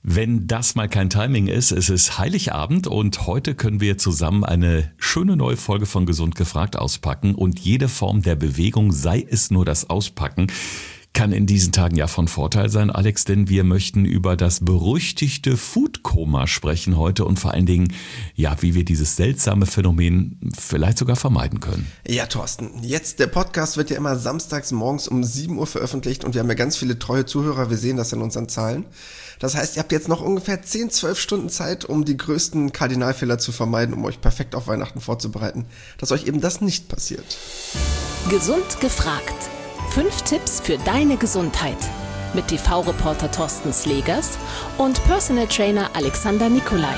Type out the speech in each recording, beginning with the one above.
Wenn das mal kein Timing ist, es ist Heiligabend und heute können wir zusammen eine schöne neue Folge von Gesund gefragt auspacken und jede Form der Bewegung, sei es nur das Auspacken, kann in diesen Tagen ja von Vorteil sein, Alex, denn wir möchten über das berüchtigte Foodkoma sprechen heute und vor allen Dingen, ja, wie wir dieses seltsame Phänomen vielleicht sogar vermeiden können. Ja, Thorsten, der Podcast wird ja immer samstags morgens um 7 Uhr veröffentlicht und wir haben ja ganz viele treue Zuhörer, wir sehen das in unseren Zahlen. Das heißt, ihr habt jetzt noch ungefähr 10-12 Stunden Zeit, um die größten Kardinalfehler zu vermeiden, um euch perfekt auf Weihnachten vorzubereiten, dass euch eben das nicht passiert. Gesund gefragt. 5 Tipps für deine Gesundheit mit TV-Reporter Thorsten Slegers und Personal Trainer Alexander Nikolai.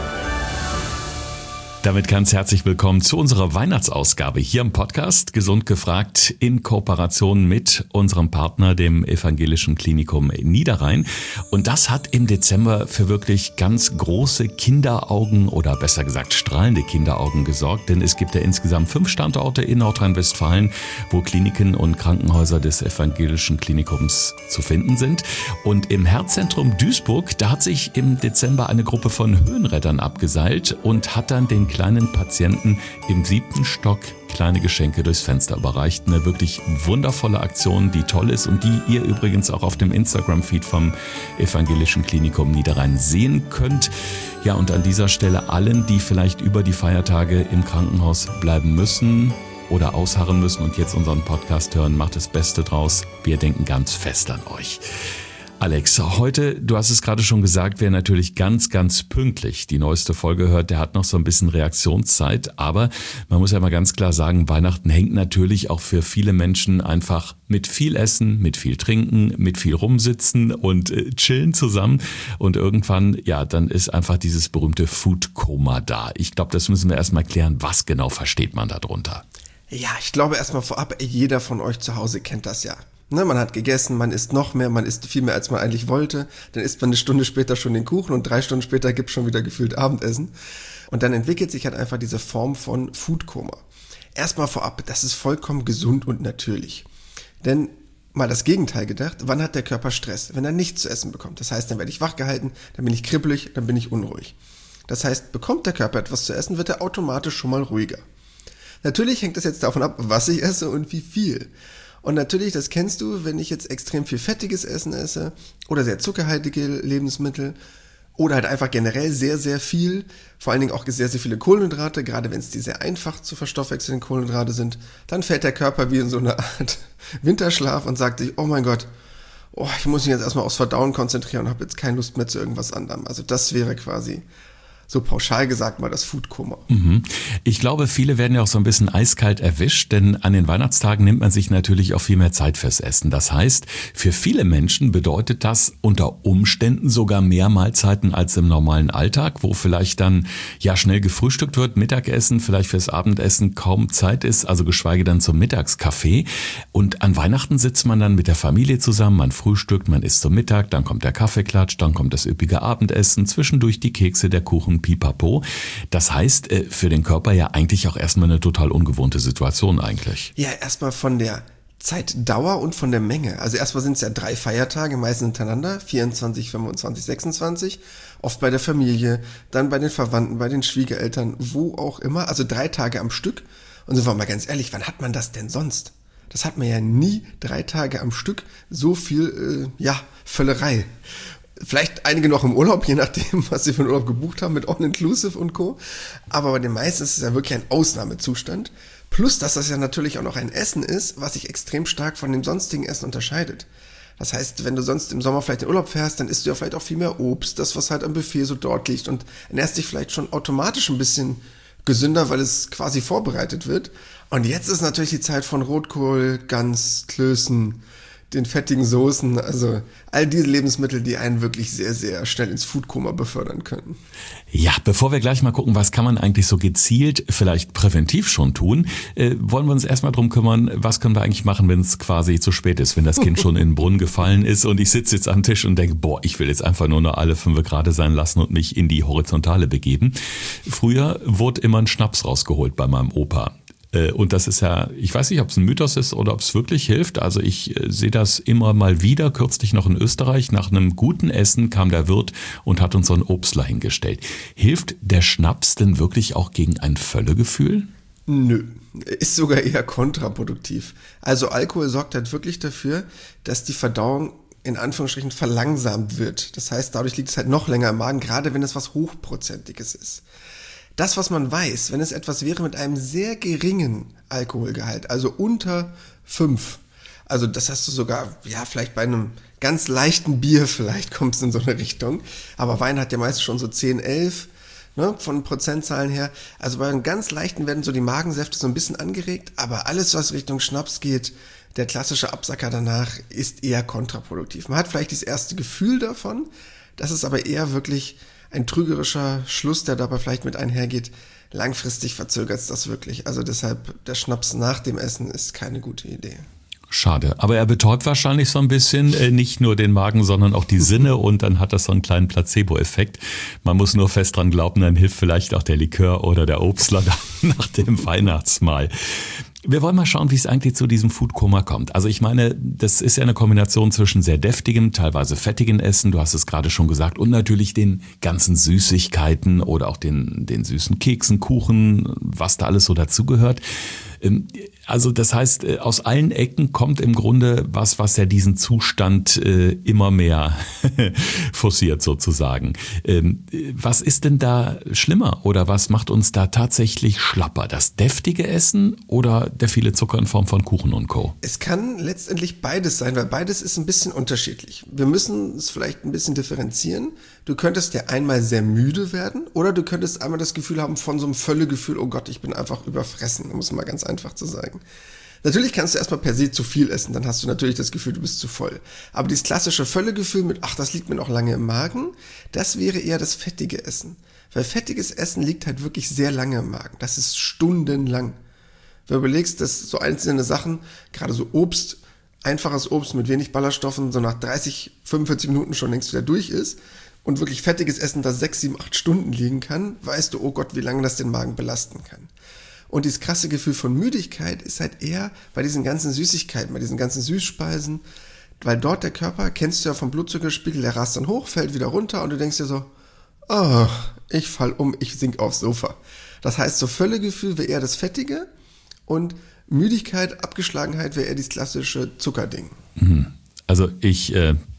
Damit ganz herzlich willkommen zu unserer Weihnachtsausgabe hier im Podcast Gesund gefragt in Kooperation mit unserem Partner, dem Evangelischen Klinikum Niederrhein. Und das hat im Dezember für wirklich ganz große Kinderaugen oder besser gesagt strahlende Kinderaugen gesorgt, denn es gibt ja insgesamt 5 Standorte in Nordrhein-Westfalen, wo Kliniken und Krankenhäuser des Evangelischen Klinikums zu finden sind. Und im Herzzentrum Duisburg, da hat sich im Dezember eine Gruppe von Höhenrettern abgeseilt und hat dann den kleinen Patienten im 7. Stock kleine Geschenke durchs Fenster überreicht. Eine wirklich wundervolle Aktion, die toll ist und die ihr übrigens auch auf dem Instagram-Feed vom Evangelischen Klinikum Niederrhein sehen könnt. Ja, und an dieser Stelle allen, die vielleicht über die Feiertage im Krankenhaus bleiben müssen oder ausharren müssen und jetzt unseren Podcast hören, macht das Beste draus. Wir denken ganz fest an euch. Alex, heute, du hast es gerade schon gesagt, wer natürlich ganz, ganz pünktlich die neueste Folge hört, der hat noch so ein bisschen Reaktionszeit. Aber man muss ja mal ganz klar sagen, Weihnachten hängt natürlich auch für viele Menschen einfach mit viel Essen, mit viel Trinken, mit viel Rumsitzen und Chillen zusammen. Und irgendwann, ja, dann ist einfach dieses berühmte Foodkoma da. Ich glaube, das müssen wir erstmal klären, was genau versteht man darunter? Ja, ich glaube erstmal vorab, jeder von euch zu Hause kennt das ja. Ne, man hat gegessen, man isst noch mehr, man isst viel mehr, als man eigentlich wollte. Dann isst man eine Stunde später schon den Kuchen und 3 Stunden später gibt es schon wieder gefühlt Abendessen. Und dann entwickelt sich halt einfach diese Form von Foodkoma. Erstmal vorab, das ist vollkommen gesund und natürlich. Denn mal das Gegenteil gedacht, wann hat der Körper Stress? Wenn er nichts zu essen bekommt. Das heißt, dann werde ich wachgehalten, dann bin ich kribbelig, dann bin ich unruhig. Das heißt, bekommt der Körper etwas zu essen, wird er automatisch schon mal ruhiger. Natürlich hängt das jetzt davon ab, was ich esse und wie viel. Und natürlich, das kennst du, wenn ich jetzt extrem viel fettiges Essen esse oder sehr zuckerhaltige Lebensmittel oder halt einfach generell sehr, sehr viel, vor allen Dingen auch sehr, sehr viele Kohlenhydrate, gerade wenn es die sehr einfach zu verstoffwechselnden Kohlenhydrate sind, dann fällt der Körper wie in so eine Art Winterschlaf und sagt sich, oh mein Gott, ich muss mich jetzt erstmal aufs Verdauen konzentrieren und habe jetzt keine Lust mehr zu irgendwas anderem. Also das wäre quasi so pauschal gesagt mal das Foodkoma. Ich glaube, viele werden ja auch so ein bisschen eiskalt erwischt, denn an den Weihnachtstagen nimmt man sich natürlich auch viel mehr Zeit fürs Essen. Das heißt, für viele Menschen bedeutet das unter Umständen sogar mehr Mahlzeiten als im normalen Alltag, wo vielleicht dann ja schnell gefrühstückt wird, Mittagessen, vielleicht fürs Abendessen kaum Zeit ist, also geschweige dann zum Mittagskaffee. Und an Weihnachten sitzt man dann mit der Familie zusammen, man frühstückt, man isst zum Mittag, dann kommt der Kaffeeklatsch, dann kommt das üppige Abendessen, zwischendurch die Kekse, der Kuchen, Pipapo. Das heißt, für den Körper ja eigentlich auch erstmal eine total ungewohnte Situation eigentlich. Ja, erstmal von der Zeitdauer und von der Menge. Also erstmal sind es ja 3 Feiertage, meistens hintereinander, 24, 25, 26, oft bei der Familie, dann bei den Verwandten, bei den Schwiegereltern, wo auch immer, also 3 Tage am Stück. Und sind wir mal ganz ehrlich, wann hat man das denn sonst? Das hat man ja nie 3 Tage am Stück, so viel, Völlerei. Vielleicht einige noch im Urlaub, je nachdem, was sie für einen Urlaub gebucht haben, mit All-Inclusive und Co. Aber bei den meisten ist es ja wirklich ein Ausnahmezustand. Plus, dass das ja natürlich auch noch ein Essen ist, was sich extrem stark von dem sonstigen Essen unterscheidet. Das heißt, wenn du sonst im Sommer vielleicht in Urlaub fährst, dann isst du ja vielleicht auch viel mehr Obst, das, was halt am Buffet so dort liegt und ernährst dich vielleicht schon automatisch ein bisschen gesünder, weil es quasi vorbereitet wird. Und jetzt ist natürlich die Zeit von Rotkohl, Gans, Klößen, den fettigen Soßen, also all diese Lebensmittel, die einen wirklich sehr, sehr schnell ins Foodkoma befördern können. Ja, bevor wir gleich mal gucken, was kann man eigentlich so gezielt, vielleicht präventiv schon tun, wollen wir uns erstmal drum kümmern, was können wir eigentlich machen, wenn es quasi zu spät ist, wenn das Kind schon in den Brunnen gefallen ist und ich sitze jetzt am Tisch und denke, ich will jetzt einfach nur noch alle 5 gerade sein lassen und mich in die Horizontale begeben. Früher wurde immer ein Schnaps rausgeholt bei meinem Opa. Und das ist ja, ich weiß nicht, ob es ein Mythos ist oder ob es wirklich hilft. Also ich sehe das immer mal wieder. Kürzlich noch in Österreich. Nach einem guten Essen kam der Wirt und hat uns so ein Obstler hingestellt. Hilft der Schnaps denn wirklich auch gegen ein Völlegefühl? Nö, ist sogar eher kontraproduktiv. Also Alkohol sorgt halt wirklich dafür, dass die Verdauung in Anführungsstrichen verlangsamt wird. Das heißt, dadurch liegt es halt noch länger im Magen, gerade wenn es was Hochprozentiges ist. Das, was man weiß, wenn es etwas wäre mit einem sehr geringen Alkoholgehalt, also unter 5, also das hast du sogar, ja, vielleicht bei einem ganz leichten Bier vielleicht kommst du in so eine Richtung, aber Wein hat ja meistens schon so 10, 11, ne, von Prozentzahlen her. Also bei einem ganz leichten werden so die Magensäfte so ein bisschen angeregt, aber alles, was Richtung Schnaps geht, der klassische Absacker danach, ist eher kontraproduktiv. Man hat vielleicht das erste Gefühl davon, das ist aber eher wirklich ein trügerischer Schluss, der dabei vielleicht mit einhergeht. Langfristig verzögert es das wirklich. Also deshalb, der Schnaps nach dem Essen ist keine gute Idee. Schade, aber er betäubt wahrscheinlich so ein bisschen, nicht nur den Magen, sondern auch die Sinne und dann hat das so einen kleinen Placebo-Effekt. Man muss nur fest dran glauben, dann hilft vielleicht auch der Likör oder der Obstler nach dem Weihnachtsmahl. Wir wollen mal schauen, wie es eigentlich zu diesem Foodkoma kommt. Also ich meine, das ist ja eine Kombination zwischen sehr deftigem, teilweise fettigem Essen, du hast es gerade schon gesagt, und natürlich den ganzen Süßigkeiten oder auch den süßen Keksen, Kuchen, was da alles so dazugehört. Also das heißt, aus allen Ecken kommt im Grunde was ja diesen Zustand immer mehr forciert sozusagen. Was ist denn da schlimmer oder was macht uns da tatsächlich schlapper? Das deftige Essen oder der viele Zucker in Form von Kuchen und Co.? Es kann letztendlich beides sein, weil beides ist ein bisschen unterschiedlich. Wir müssen es vielleicht ein bisschen differenzieren. Du könntest ja einmal sehr müde werden oder du könntest einmal das Gefühl haben von so einem Völlegefühl, oh Gott, ich bin einfach überfressen, um es mal ganz einfach zu sagen. Natürlich kannst du erstmal per se zu viel essen, dann hast du natürlich das Gefühl, du bist zu voll. Aber dieses klassische Völlegefühl mit, ach, das liegt mir noch lange im Magen, das wäre eher das fettige Essen. Weil fettiges Essen liegt halt wirklich sehr lange im Magen. Das ist stundenlang. Wenn du überlegst, dass so einzelne Sachen, gerade so Obst, einfaches Obst mit wenig Ballaststoffen, so nach 30, 45 Minuten schon längst wieder durch ist und wirklich fettiges Essen, das 6, 7, 8 Stunden liegen kann, weißt du, oh Gott, wie lange das den Magen belasten kann. Und dieses krasse Gefühl von Müdigkeit ist halt eher bei diesen ganzen Süßigkeiten, bei diesen ganzen Süßspeisen, weil dort der Körper, kennst du ja vom Blutzuckerspiegel, der rast dann hoch, fällt wieder runter und du denkst dir so, oh, ich fall um, ich sink aufs Sofa. Das heißt, so Völlegefühl wäre eher das Fettige und Müdigkeit, Abgeschlagenheit wäre eher dieses klassische Zuckerding. Also ich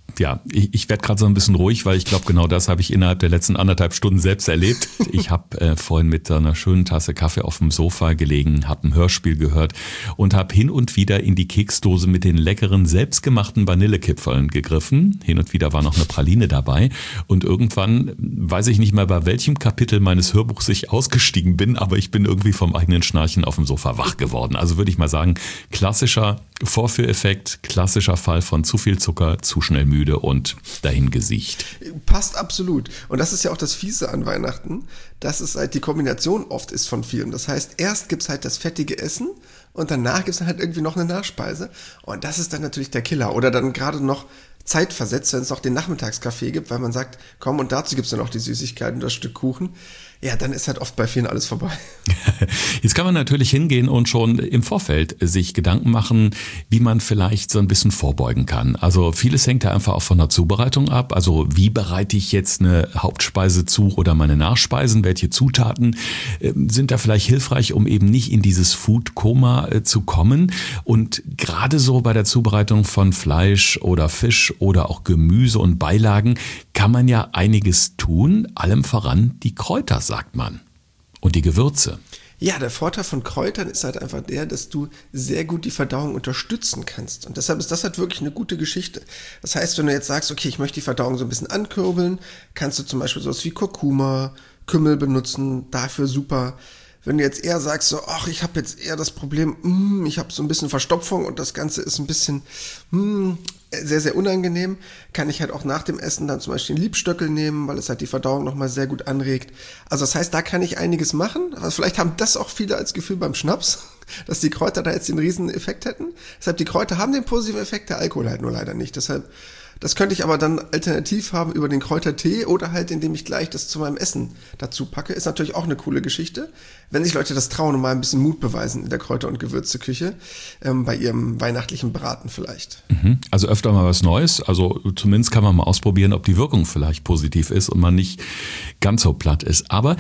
werde gerade so ein bisschen ruhig, weil ich glaube, genau das habe ich innerhalb der letzten 1,5 Stunden selbst erlebt. Ich habe vorhin mit einer schönen Tasse Kaffee auf dem Sofa gelegen, habe ein Hörspiel gehört und habe hin und wieder in die Keksdose mit den leckeren, selbstgemachten Vanillekipferln gegriffen. Hin und wieder war noch eine Praline dabei. Und irgendwann, weiß ich nicht mehr, bei welchem Kapitel meines Hörbuchs ich ausgestiegen bin, aber ich bin irgendwie vom eigenen Schnarchen auf dem Sofa wach geworden. Also würde ich mal sagen, klassischer Vorführeffekt, klassischer Fall von zu viel Zucker, zu schnell müde und dahingesiegt. Passt absolut. Und das ist ja auch das Fiese an Weihnachten, dass es halt die Kombination oft ist von vielem. Das heißt, erst gibt's halt das fettige Essen und danach gibt's dann halt irgendwie noch eine Nachspeise. Und das ist dann natürlich der Killer. Oder dann gerade noch zeitversetzt, wenn es noch den Nachmittagskaffee gibt, weil man sagt, komm, und dazu gibt's dann noch die Süßigkeiten und das Stück Kuchen. Ja, dann ist halt oft bei vielen alles vorbei. Jetzt kann man natürlich hingehen und schon im Vorfeld sich Gedanken machen, wie man vielleicht so ein bisschen vorbeugen kann. Also vieles hängt ja einfach auch von der Zubereitung ab. Also wie bereite ich jetzt eine Hauptspeise zu oder meine Nachspeisen? Welche Zutaten sind da vielleicht hilfreich, um eben nicht in dieses Foodkoma zu kommen? Und gerade so bei der Zubereitung von Fleisch oder Fisch oder auch Gemüse und Beilagen kann man ja einiges tun, allem voran die Kräuter, sagt man. Und die Gewürze. Ja, der Vorteil von Kräutern ist halt einfach der, dass du sehr gut die Verdauung unterstützen kannst. Und deshalb ist das halt wirklich eine gute Geschichte. Das heißt, wenn du jetzt sagst, okay, ich möchte die Verdauung so ein bisschen ankurbeln, kannst du zum Beispiel sowas wie Kurkuma, Kümmel benutzen, dafür super. Wenn du jetzt eher sagst, so, ach, ich habe jetzt eher das Problem, ich habe so ein bisschen Verstopfung und das Ganze ist ein bisschen sehr, sehr unangenehm, kann ich halt auch nach dem Essen dann zum Beispiel einen Liebstöckel nehmen, weil es halt die Verdauung nochmal sehr gut anregt. Also das heißt, da kann ich einiges machen. Also vielleicht haben das auch viele als Gefühl beim Schnaps, dass die Kräuter da jetzt den riesen Effekt hätten. Deshalb, die Kräuter haben den positiven Effekt, der Alkohol halt nur leider nicht. Deshalb Das könnte ich aber dann alternativ haben über den Kräutertee oder halt, indem ich gleich das zu meinem Essen dazu packe. Ist natürlich auch eine coole Geschichte, wenn sich Leute das trauen und mal ein bisschen Mut beweisen in der Kräuter- und Gewürzeküche, bei ihrem weihnachtlichen Braten vielleicht. Also öfter mal was Neues. Also zumindest kann man mal ausprobieren, ob die Wirkung vielleicht positiv ist und man nicht ganz so platt ist. Aber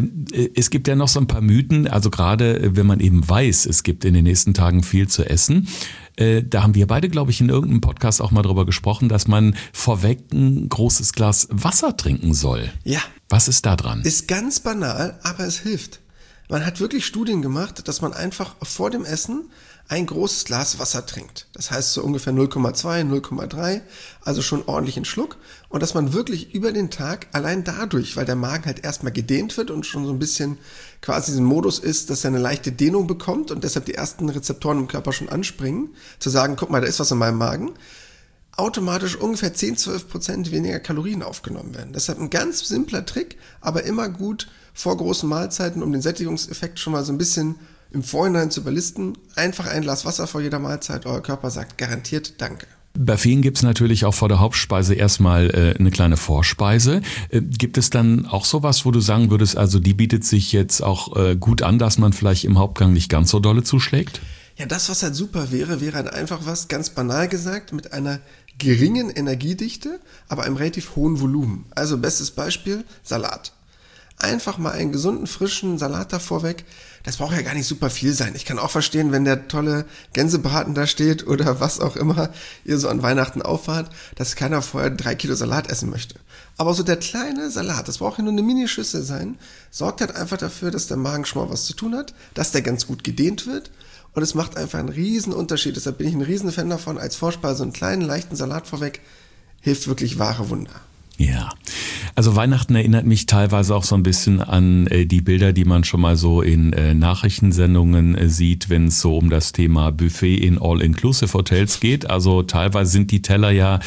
es gibt ja noch so ein paar Mythen, also gerade wenn man eben weiß, es gibt in den nächsten Tagen viel zu essen. Da haben wir beide, glaube ich, in irgendeinem Podcast auch mal drüber gesprochen, dass man vorweg ein großes Glas Wasser trinken soll. Ja. Was ist da dran? Ist ganz banal, aber es hilft. Man hat wirklich Studien gemacht, dass man einfach vor dem Essen ein großes Glas Wasser trinkt. Das heißt so ungefähr 0,2, 0,3, also schon ordentlich einen Schluck. Und dass man wirklich über den Tag allein dadurch, weil der Magen halt erstmal gedehnt wird und schon so ein bisschen quasi diesen Modus ist, dass er eine leichte Dehnung bekommt und deshalb die ersten Rezeptoren im Körper schon anspringen, zu sagen, guck mal, da ist was in meinem Magen, automatisch ungefähr 10-12% weniger Kalorien aufgenommen werden. Deshalb ein ganz simpler Trick, aber immer gut vor großen Mahlzeiten, um den Sättigungseffekt schon mal so ein bisschen im Vorhinein zu überlisten. Einfach ein Glas Wasser vor jeder Mahlzeit, euer Körper sagt garantiert Danke. Bei vielen gibt es natürlich auch vor der Hauptspeise erstmal eine kleine Vorspeise. Gibt es dann auch sowas, wo du sagen würdest, also die bietet sich jetzt auch gut an, dass man vielleicht im Hauptgang nicht ganz so dolle zuschlägt? Ja, das, was halt super wäre halt einfach was, ganz banal gesagt, mit einer geringen Energiedichte, aber einem relativ hohen Volumen. Also bestes Beispiel, Salat. Einfach mal einen gesunden, frischen Salat davor weg. Das braucht ja gar nicht super viel sein. Ich kann auch verstehen, wenn der tolle Gänsebraten da steht oder was auch immer ihr so an Weihnachten auffahrt, dass keiner vorher 3 Kilo Salat essen möchte. Aber so der kleine Salat, das braucht ja nur eine Minischüssel sein, sorgt halt einfach dafür, dass der Magen schon mal was zu tun hat, dass der ganz gut gedehnt wird und es macht einfach einen riesen Unterschied. Deshalb bin ich ein riesen Fan davon, als Vorspeise einen kleinen, leichten Salat vorweg, hilft wirklich wahre Wunder. Ja, also Weihnachten erinnert mich teilweise auch so ein bisschen an die Bilder, die man schon mal so in Nachrichtensendungen sieht, wenn es so um das Thema Buffet in All-Inclusive-Hotels geht. Also teilweise sind die Teller ja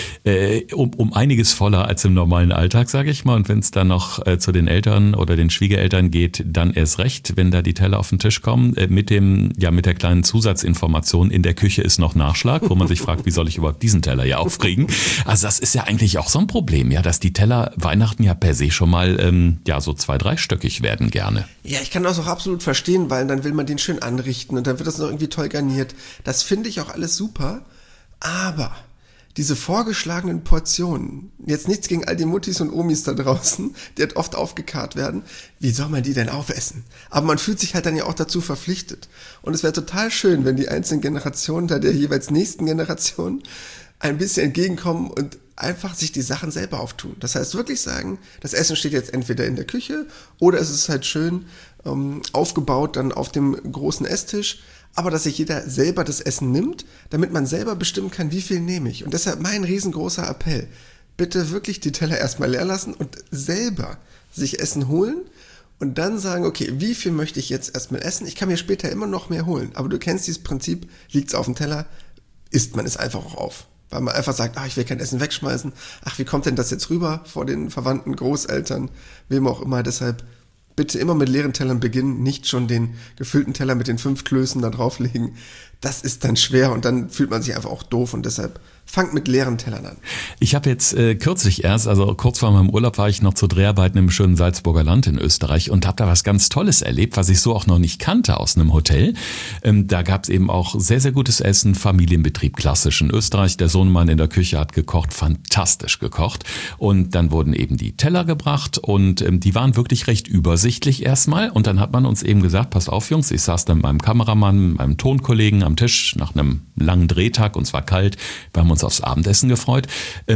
um einiges voller als im normalen Alltag, sage ich mal. Und wenn es dann noch zu den Eltern oder den Schwiegereltern geht, dann erst recht, wenn da die Teller auf den Tisch kommen, mit der kleinen Zusatzinformation, in der Küche ist noch Nachschlag, wo man sich fragt, wie soll ich überhaupt diesen Teller hier aufkriegen? Also das ist ja eigentlich auch so ein Problem. Ja, dass die Teller Weihnachten ja per se schon mal so 2-3-stöckig werden gerne. Ja, ich kann das auch absolut verstehen, weil dann will man den schön anrichten und dann wird das noch irgendwie toll garniert. Das finde ich auch alles super, aber diese vorgeschlagenen Portionen, jetzt nichts gegen all die Muttis und Omis da draußen, die halt oft aufgekarrt werden, wie soll man die denn aufessen? Aber man fühlt sich halt dann ja auch dazu verpflichtet. Und es wäre total schön, wenn die einzelnen Generationen der jeweils nächsten Generation ein bisschen entgegenkommen und einfach sich die Sachen selber auftun. Das heißt wirklich sagen, das Essen steht jetzt entweder in der Küche oder es ist halt schön aufgebaut dann auf dem großen Esstisch, aber dass sich jeder selber das Essen nimmt, damit man selber bestimmen kann, wie viel nehme ich. Und deshalb mein riesengroßer Appell, bitte wirklich die Teller erstmal leer lassen und selber sich Essen holen und dann sagen, okay, wie viel möchte ich jetzt erstmal essen? Ich kann mir später immer noch mehr holen, aber du kennst dieses Prinzip, liegt's auf dem Teller, isst man es einfach auch auf. Weil man einfach sagt, ich will kein Essen wegschmeißen. Wie kommt denn das jetzt rüber vor den Verwandten, Großeltern, wem auch immer. Deshalb bitte immer mit leeren Tellern beginnen, nicht schon den gefüllten Teller mit den 5 Klößen da drauflegen. Das ist dann schwer und dann fühlt man sich einfach auch doof und deshalb fangt mit leeren Tellern an. Ich habe jetzt kürzlich erst, also kurz vor meinem Urlaub, war ich noch zu Dreharbeiten im schönen Salzburger Land in Österreich und habe da was ganz Tolles erlebt, was ich so auch noch nicht kannte aus einem Hotel. Da gab es eben auch sehr, sehr gutes Essen, Familienbetrieb, klassisch in Österreich. Der Sohnemann in der Küche hat gekocht, fantastisch gekocht. Und dann wurden eben die Teller gebracht und die waren wirklich recht übersichtlich erstmal. Und dann hat man uns eben gesagt, pass auf Jungs, ich saß dann mit meinem Kameramann, mit meinem Tonkollegen am Tisch nach einem langen Drehtag und es war kalt. Wir haben uns aufs Abendessen gefreut.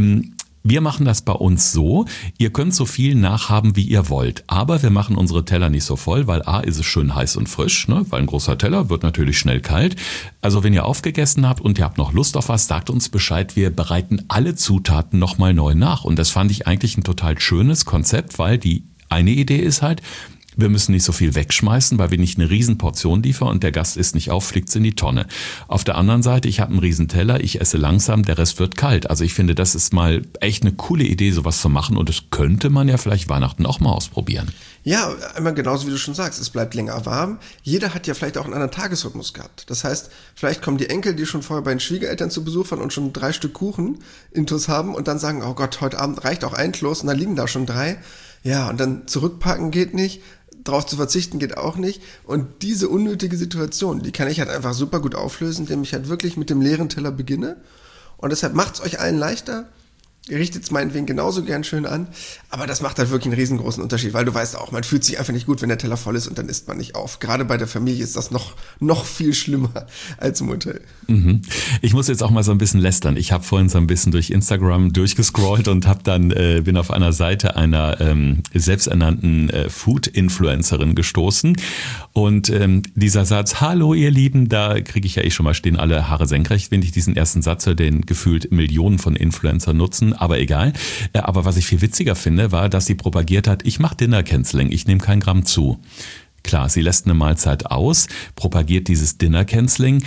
Wir machen das bei uns so, ihr könnt so viel nachhaben, wie ihr wollt, aber wir machen unsere Teller nicht so voll, weil A, ist es schön heiß und frisch, ne? Weil ein großer Teller wird natürlich schnell kalt. Also wenn ihr aufgegessen habt und ihr habt noch Lust auf was, sagt uns Bescheid, wir bereiten alle Zutaten nochmal neu nach. Und das fand ich eigentlich ein total schönes Konzept, weil die eine Idee ist halt, wir müssen nicht so viel wegschmeißen, weil wir nicht eine Riesenportion liefern und der Gast isst nicht auf, fliegt's in die Tonne. Auf der anderen Seite, ich habe einen Riesenteller, ich esse langsam, der Rest wird kalt. Also ich finde, das ist mal echt eine coole Idee, sowas zu machen und das könnte man ja vielleicht Weihnachten auch mal ausprobieren. Ja, einmal genauso wie du schon sagst, es bleibt länger warm. Jeder hat ja vielleicht auch einen anderen Tagesrhythmus gehabt. Das heißt, vielleicht kommen die Enkel, die schon vorher bei den Schwiegereltern zu Besuch waren und schon 3 Stück Kuchen intus haben und dann sagen, oh Gott, heute Abend reicht auch ein Kloß und dann liegen da schon 3. Ja, und dann zurückpacken geht nicht, drauf zu verzichten geht auch nicht. Und diese unnötige Situation, die kann ich halt einfach super gut auflösen, indem ich halt wirklich mit dem leeren Teller beginne. Und deshalb macht's euch allen leichter. Ihr richtet es meinetwegen genauso gern schön an, aber das macht halt wirklich einen riesengroßen Unterschied, weil du weißt auch, man fühlt sich einfach nicht gut, wenn der Teller voll ist und dann isst man nicht auf. Gerade bei der Familie ist das noch viel schlimmer als im Hotel. Ich muss jetzt auch mal so ein bisschen lästern. Ich habe vorhin so ein bisschen durch Instagram durchgescrollt und bin auf einer Seite einer selbsternannten Food-Influencerin gestoßen und dieser Satz, hallo ihr Lieben, da kriege ich ja schon mal, stehen alle Haare senkrecht, wenn ich diesen ersten Satz höre, den gefühlt Millionen von Influencern nutzen, aber egal. Aber was ich viel witziger finde, war, dass sie propagiert hat, ich mache Dinner Canceling, ich nehme kein Gramm zu. Klar, sie lässt eine Mahlzeit aus, propagiert dieses Dinner Canceling.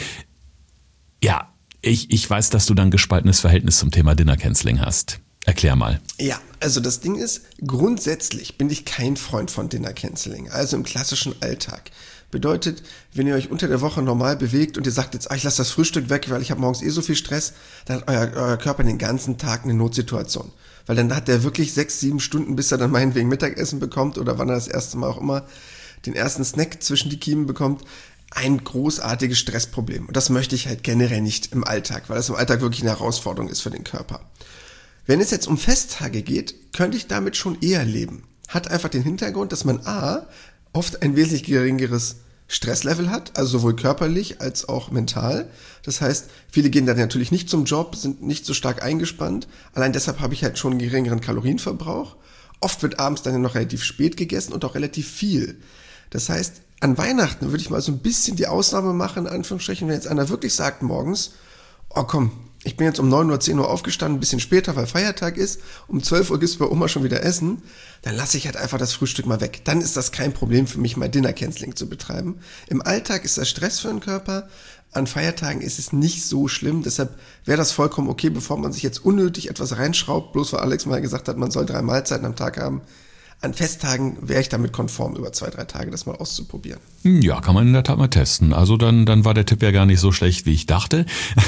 Ja, ich weiß, dass du dann ein gespaltenes Verhältnis zum Thema Dinner Canceling hast. Erklär mal. Ja, also das Ding ist, grundsätzlich bin ich kein Freund von Dinner Canceling, also im klassischen Alltag. Bedeutet, wenn ihr euch unter der Woche normal bewegt und ihr sagt jetzt, ich lasse das Frühstück weg, weil ich habe morgens so viel Stress, dann hat euer Körper den ganzen Tag eine Notsituation. Weil dann hat der wirklich 6-7 Stunden, bis er dann meinetwegen Mittagessen bekommt oder wann er das erste Mal auch immer den ersten Snack zwischen die Kiemen bekommt, ein großartiges Stressproblem. Und das möchte ich halt generell nicht im Alltag, weil das im Alltag wirklich eine Herausforderung ist für den Körper. Wenn es jetzt um Festtage geht, könnte ich damit schon eher leben. Hat einfach den Hintergrund, dass man oft ein wesentlich geringeres Stresslevel hat, also sowohl körperlich als auch mental. Das heißt, viele gehen dann natürlich nicht zum Job, sind nicht so stark eingespannt. Allein deshalb habe ich halt schon einen geringeren Kalorienverbrauch. Oft wird abends dann noch relativ spät gegessen und auch relativ viel. Das heißt, an Weihnachten würde ich mal so ein bisschen die Ausnahme machen, in Anführungsstrichen, wenn jetzt einer wirklich sagt morgens, oh komm, ich bin jetzt um 9 Uhr, 10 Uhr aufgestanden, ein bisschen später, weil Feiertag ist, um 12 Uhr gibt's bei Oma schon wieder Essen, dann lasse ich halt einfach das Frühstück mal weg. Dann ist das kein Problem für mich, mal Dinner Canceling zu betreiben. Im Alltag ist das Stress für den Körper, an Feiertagen ist es nicht so schlimm, deshalb wäre das vollkommen okay, bevor man sich jetzt unnötig etwas reinschraubt, bloß weil Alex mal gesagt hat, man soll 3 Mahlzeiten am Tag haben. An Festtagen wäre ich damit konform, über 2-3 Tage das mal auszuprobieren. Ja, kann man in der Tat mal testen. Also dann war der Tipp ja gar nicht so schlecht, wie ich dachte.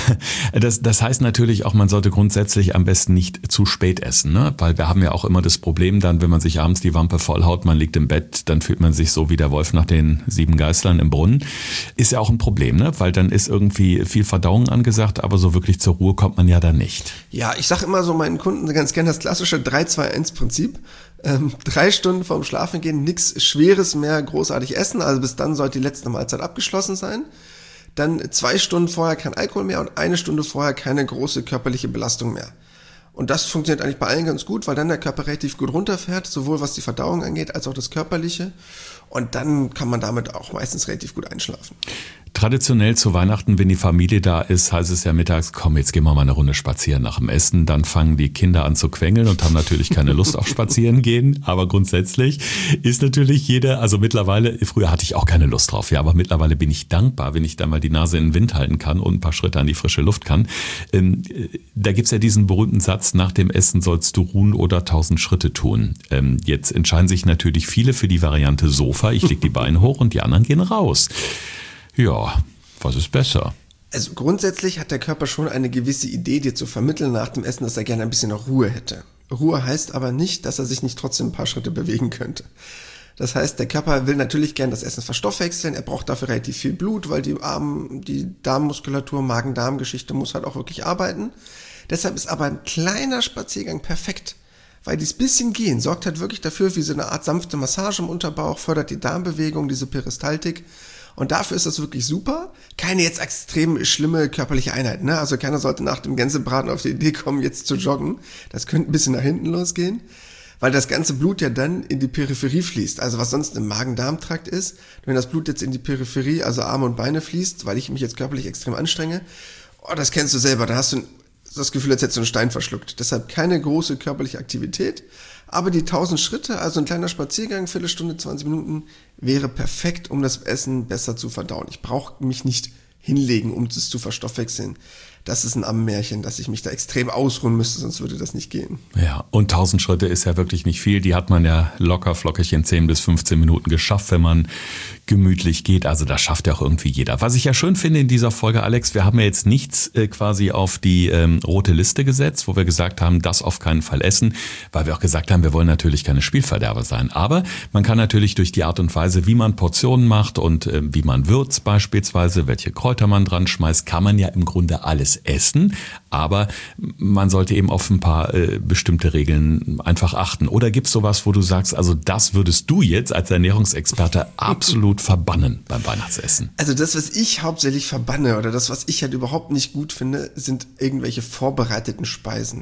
Das heißt natürlich auch, man sollte grundsätzlich am besten nicht zu spät essen, ne? Weil wir haben ja auch immer das Problem dann, wenn man sich abends die Wampe vollhaut, man liegt im Bett, dann fühlt man sich so wie der Wolf nach den 7 Geißlern im Brunnen. Ist ja auch ein Problem, ne? Weil dann ist irgendwie viel Verdauung angesagt, aber so wirklich zur Ruhe kommt man ja dann nicht. Ja, ich sage immer so meinen Kunden ganz gerne das klassische 3-2-1-Prinzip. 3 Stunden vorm Schlafengehen nichts Schweres mehr großartig essen, also bis dann sollte die letzte Mahlzeit abgeschlossen sein. Dann 2 Stunden vorher kein Alkohol mehr und 1 Stunde vorher keine große körperliche Belastung mehr. Und das funktioniert eigentlich bei allen ganz gut, weil dann der Körper relativ gut runterfährt, sowohl was die Verdauung angeht, als auch das Körperliche. Und dann kann man damit auch meistens relativ gut einschlafen. Traditionell zu Weihnachten, wenn die Familie da ist, heißt es ja mittags, komm, jetzt gehen wir mal eine Runde spazieren nach dem Essen. Dann fangen die Kinder an zu quengeln und haben natürlich keine Lust auf Spazieren gehen. Aber grundsätzlich ist natürlich jeder, also mittlerweile, früher hatte ich auch keine Lust drauf, ja, aber mittlerweile bin ich dankbar, wenn ich da mal die Nase in den Wind halten kann und ein paar Schritte an die frische Luft kann. Da gibt's ja diesen berühmten Satz, nach dem Essen sollst du ruhen oder 1000 Schritte tun. Jetzt entscheiden sich natürlich viele für die Variante Sofa. Ich leg die Beine hoch und die anderen gehen raus. Ja, was ist besser? Also grundsätzlich hat der Körper schon eine gewisse Idee, dir zu vermitteln nach dem Essen, dass er gerne ein bisschen noch Ruhe hätte. Ruhe heißt aber nicht, dass er sich nicht trotzdem ein paar Schritte bewegen könnte. Das heißt, der Körper will natürlich gerne das Essen verstoffwechseln, er braucht dafür relativ viel Blut, weil die Darmmuskulatur, Magen-Darm-Geschichte muss halt auch wirklich arbeiten. Deshalb ist aber ein kleiner Spaziergang perfekt, weil dieses bisschen Gehen sorgt halt wirklich dafür, wie so eine Art sanfte Massage im Unterbauch, fördert die Darmbewegung, diese Peristaltik. Und dafür ist das wirklich super. Keine jetzt extrem schlimme körperliche Einheit, ne? Also keiner sollte nach dem Gänsebraten auf die Idee kommen, jetzt zu joggen. Das könnte ein bisschen nach hinten losgehen, weil das ganze Blut ja dann in die Peripherie fließt. Also was sonst im Magen-Darm-Trakt ist, wenn das Blut jetzt in die Peripherie, also Arme und Beine fließt, weil ich mich jetzt körperlich extrem anstrenge, das kennst du selber, da hast du das Gefühl, als hättest du einen Stein verschluckt. Deshalb keine große körperliche Aktivität. Aber die 1000 Schritte, also ein kleiner Spaziergang, Viertelstunde, 20 Minuten, wäre perfekt, um das Essen besser zu verdauen. Ich brauche mich nicht hinlegen, um es zu verstoffwechseln. Das ist ein Ammenmärchen, dass ich mich da extrem ausruhen müsste, sonst würde das nicht gehen. Ja, und 1000 Schritte ist ja wirklich nicht viel. Die hat man ja locker flockig in 10 bis 15 Minuten geschafft, wenn man gemütlich geht. Also das schafft ja auch irgendwie jeder. Was ich ja schön finde in dieser Folge, Alex, wir haben ja jetzt nichts quasi auf die rote Liste gesetzt, wo wir gesagt haben, das auf keinen Fall essen, weil wir auch gesagt haben, wir wollen natürlich keine Spielverderber sein. Aber man kann natürlich durch die Art und Weise, wie man Portionen macht und wie man würzt beispielsweise, welche Kräuter man dran schmeißt, kann man ja im Grunde alles essen. Aber man sollte eben auf ein paar bestimmte Regeln einfach achten. Oder gibt es sowas, wo du sagst, also das würdest du jetzt als Ernährungsexperte absolut verbannen beim Weihnachtsessen? Also das, was ich hauptsächlich verbanne oder das, was ich halt überhaupt nicht gut finde, sind irgendwelche vorbereiteten Speisen.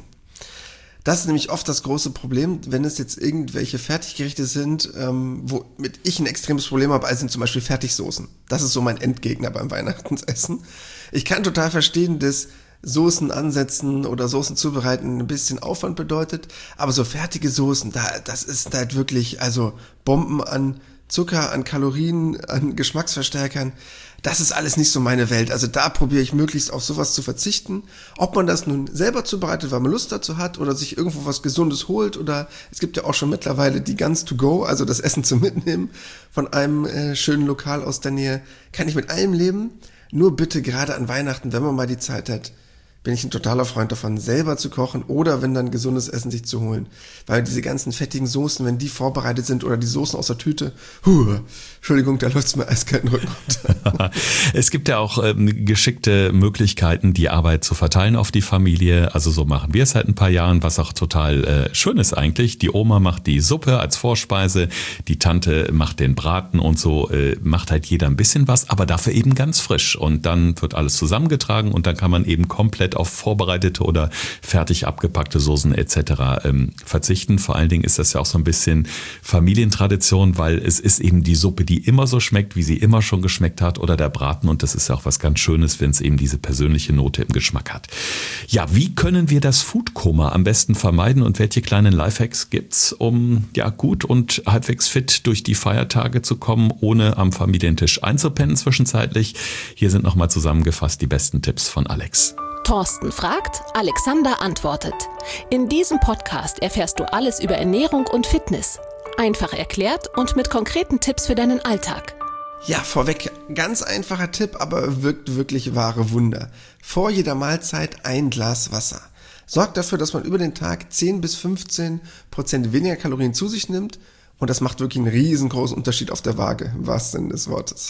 Das ist nämlich oft das große Problem, wenn es jetzt irgendwelche Fertiggerichte sind, womit ich ein extremes Problem habe, also sind zum Beispiel Fertigsoßen. Das ist so mein Endgegner beim Weihnachtsessen. Ich kann total verstehen, dass Soßen ansetzen oder Soßen zubereiten ein bisschen Aufwand bedeutet, aber so fertige Soßen, das ist halt wirklich, also Bomben an Zucker, an Kalorien, an Geschmacksverstärkern, das ist alles nicht so meine Welt. Also da probiere ich möglichst auf sowas zu verzichten. Ob man das nun selber zubereitet, weil man Lust dazu hat oder sich irgendwo was Gesundes holt oder es gibt ja auch schon mittlerweile die Guns to go, also das Essen zum Mitnehmen von einem schönen Lokal aus der Nähe, kann ich mit allem leben. Nur bitte gerade an Weihnachten, wenn man mal die Zeit hat, bin ich ein totaler Freund davon, selber zu kochen oder wenn dann gesundes Essen sich zu holen. Weil diese ganzen fettigen Soßen, wenn die vorbereitet sind oder die Soßen aus der Tüte, Entschuldigung, da läuft's mir eiskalten Rücken runter. Es gibt ja auch geschickte Möglichkeiten, die Arbeit zu verteilen auf die Familie. Also so machen wir es seit ein paar Jahren, was auch total schön ist eigentlich. Die Oma macht die Suppe als Vorspeise, die Tante macht den Braten und so macht halt jeder ein bisschen was, aber dafür eben ganz frisch. Und dann wird alles zusammengetragen und dann kann man eben komplett auf vorbereitete oder fertig abgepackte Soßen etc. Verzichten. Vor allen Dingen ist das ja auch so ein bisschen Familientradition, weil es ist eben die Suppe, die immer so schmeckt, wie sie immer schon geschmeckt hat oder der Braten und das ist ja auch was ganz Schönes, wenn es eben diese persönliche Note im Geschmack hat. Ja, wie können wir das Foodkoma am besten vermeiden und welche kleinen Lifehacks gibt's, um ja gut und halbwegs fit durch die Feiertage zu kommen, ohne am Familientisch einzupennen zwischenzeitlich? Hier sind nochmal zusammengefasst die besten Tipps von Alex. Thorsten fragt, Alexander antwortet. In diesem Podcast erfährst du alles über Ernährung und Fitness. Einfach erklärt und mit konkreten Tipps für deinen Alltag. Ja, vorweg, ganz einfacher Tipp, aber wirkt wirklich wahre Wunder. Vor jeder Mahlzeit ein Glas Wasser. Sorgt dafür, dass man über den Tag 10 bis 15% weniger Kalorien zu sich nimmt und das macht wirklich einen riesengroßen Unterschied auf der Waage, im wahrsten Sinne des Wortes.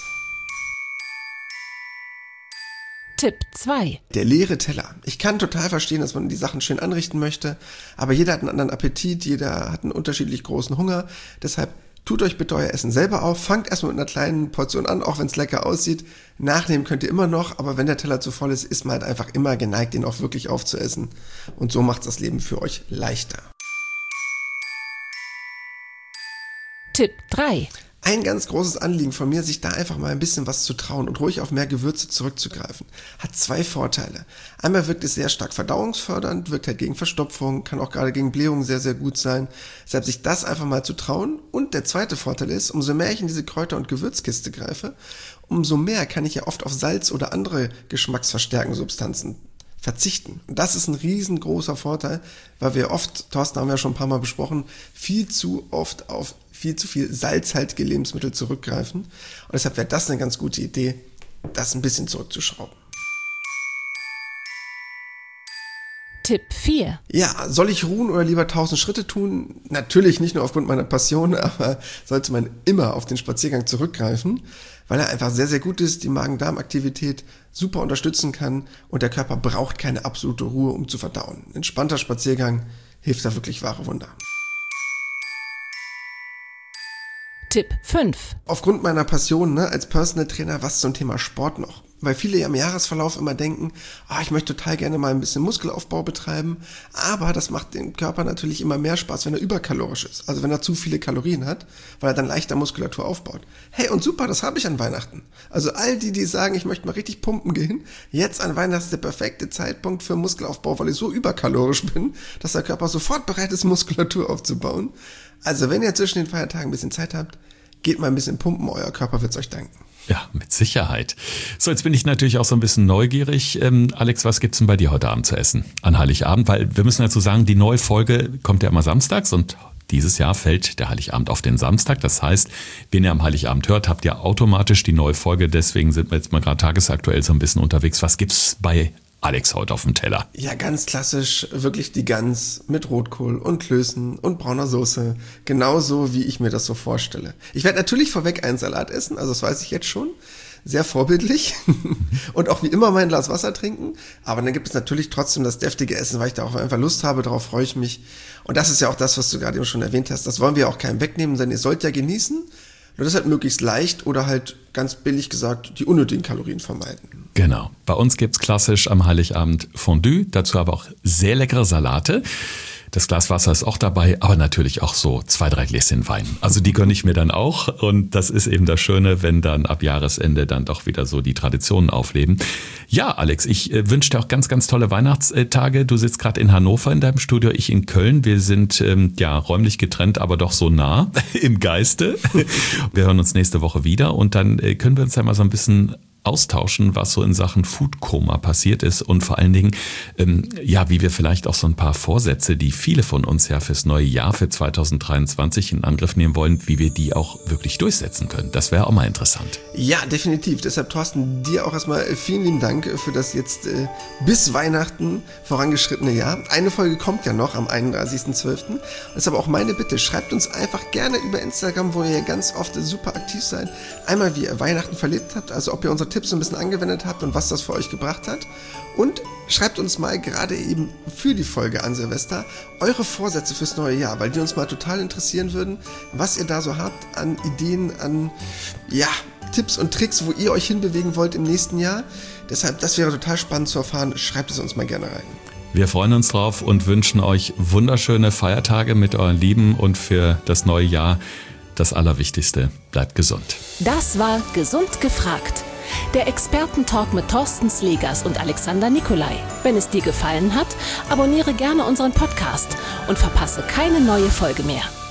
Tipp 2. Der leere Teller. Ich kann total verstehen, dass man die Sachen schön anrichten möchte, aber jeder hat einen anderen Appetit, jeder hat einen unterschiedlich großen Hunger. Deshalb tut euch bitte euer Essen selber auf, fangt erstmal mit einer kleinen Portion an, auch wenn es lecker aussieht. Nachnehmen könnt ihr immer noch, aber wenn der Teller zu voll ist man halt einfach immer geneigt, den auch wirklich aufzuessen. Und so macht das Leben für euch leichter. Tipp 3. Ein ganz großes Anliegen von mir, sich da einfach mal ein bisschen was zu trauen und ruhig auf mehr Gewürze zurückzugreifen. Hat 2 Vorteile. Einmal wirkt es sehr stark verdauungsfördernd, wirkt halt gegen Verstopfung, kann auch gerade gegen Blähungen sehr, sehr gut sein. Deshalb sich das einfach mal zu trauen. Und der zweite Vorteil ist, umso mehr ich in diese Kräuter- und Gewürzkiste greife, umso mehr kann ich ja oft auf Salz oder andere geschmacksverstärkende Substanzen verzichten. Und das ist ein riesengroßer Vorteil, weil wir oft, Thorsten haben wir ja schon ein paar Mal besprochen, viel zu oft auf viel zu viel salzhaltige Lebensmittel zurückgreifen. Und deshalb wäre das eine ganz gute Idee, das ein bisschen zurückzuschrauben. Tipp 4. Ja, soll ich ruhen oder lieber 1000 Schritte tun? Natürlich nicht nur aufgrund meiner Passion, aber sollte man immer auf den Spaziergang zurückgreifen, weil er einfach sehr, sehr gut ist, die Magen-Darm-Aktivität super unterstützen kann und der Körper braucht keine absolute Ruhe, um zu verdauen. Ein entspannter Spaziergang hilft da wirklich wahre Wunder. Tipp 5. Aufgrund meiner Passion als Personal Trainer was zum Thema Sport noch. Weil viele ja im Jahresverlauf immer denken, ich möchte total gerne mal ein bisschen Muskelaufbau betreiben, aber das macht dem Körper natürlich immer mehr Spaß, wenn er überkalorisch ist, also wenn er zu viele Kalorien hat, weil er dann leichter Muskulatur aufbaut. Hey, und super, das habe ich an Weihnachten. Also all die sagen, ich möchte mal richtig pumpen gehen, jetzt an Weihnachten ist der perfekte Zeitpunkt für Muskelaufbau, weil ich so überkalorisch bin, dass der Körper sofort bereit ist, Muskulatur aufzubauen. Also wenn ihr zwischen den Feiertagen ein bisschen Zeit habt, geht mal ein bisschen pumpen, euer Körper wird's euch danken. Ja, mit Sicherheit. So, jetzt bin ich natürlich auch so ein bisschen neugierig. Alex, was gibt's denn bei dir heute Abend zu essen? An Heiligabend? Weil wir müssen dazu sagen, die neue Folge kommt ja immer samstags und dieses Jahr fällt der Heiligabend auf den Samstag. Das heißt, wenn ihr am Heiligabend hört, habt ihr automatisch die neue Folge. Deswegen sind wir jetzt mal gerade tagesaktuell so ein bisschen unterwegs. Was gibt's bei Alex heute auf dem Teller? Ja, ganz klassisch, wirklich die Gans mit Rotkohl und Klößen und brauner Soße. Genauso, wie ich mir das so vorstelle. Ich werde natürlich vorweg einen Salat essen, also das weiß ich jetzt schon. Sehr vorbildlich. Und auch wie immer mein Glas Wasser trinken. Aber dann gibt es natürlich trotzdem das deftige Essen, weil ich da auch einfach Lust habe, darauf freue ich mich. Und das ist ja auch das, was du gerade eben schon erwähnt hast. Das wollen wir auch keinem wegnehmen, denn ihr sollt ja genießen. Nur das halt möglichst leicht oder halt ganz billig gesagt die unnötigen Kalorien vermeiden. Genau. Bei uns gibt's klassisch am Heiligabend Fondue, dazu aber auch sehr leckere Salate. Das Glas Wasser ist auch dabei, aber natürlich auch so 2-3 Gläschen Wein. Also die gönne ich mir dann auch und das ist eben das Schöne, wenn dann ab Jahresende dann doch wieder so die Traditionen aufleben. Ja, Alex, ich wünsche dir auch ganz, ganz tolle Weihnachtstage. Du sitzt gerade in Hannover in deinem Studio, ich in Köln. Wir sind räumlich getrennt, aber doch so nah im Geiste. Wir hören uns nächste Woche wieder und dann können wir uns ja mal so ein bisschen austauschen, was so in Sachen Foodkoma passiert ist und vor allen Dingen, wie wir vielleicht auch so ein paar Vorsätze, die viele von uns ja fürs neue Jahr, für 2023 in Angriff nehmen wollen, wie wir die auch wirklich durchsetzen können. Das wäre auch mal interessant. Ja, definitiv. Deshalb, Thorsten, dir auch erstmal vielen lieben Dank für das jetzt bis Weihnachten vorangeschrittene Jahr. Eine Folge kommt ja noch am 31.12. Deshalb auch meine Bitte, schreibt uns einfach gerne über Instagram, wo ihr ja ganz oft super aktiv seid, einmal wie ihr Weihnachten verlebt habt, also ob ihr unsere Tipps so ein bisschen angewendet habt und was das für euch gebracht hat. Und schreibt uns mal gerade eben für die Folge an Silvester eure Vorsätze fürs neue Jahr, weil die uns mal total interessieren würden, was ihr da so habt an Ideen, an Tipps und Tricks, wo ihr euch hinbewegen wollt im nächsten Jahr. Deshalb, das wäre total spannend zu erfahren. Schreibt es uns mal gerne rein. Wir freuen uns drauf und wünschen euch wunderschöne Feiertage mit euren Lieben und für das neue Jahr das Allerwichtigste, bleibt gesund. Das war Gesund gefragt. Der Expertentalk mit Thorsten Slegers und Alexander Nikolai. Wenn es dir gefallen hat, abonniere gerne unseren Podcast und verpasse keine neue Folge mehr.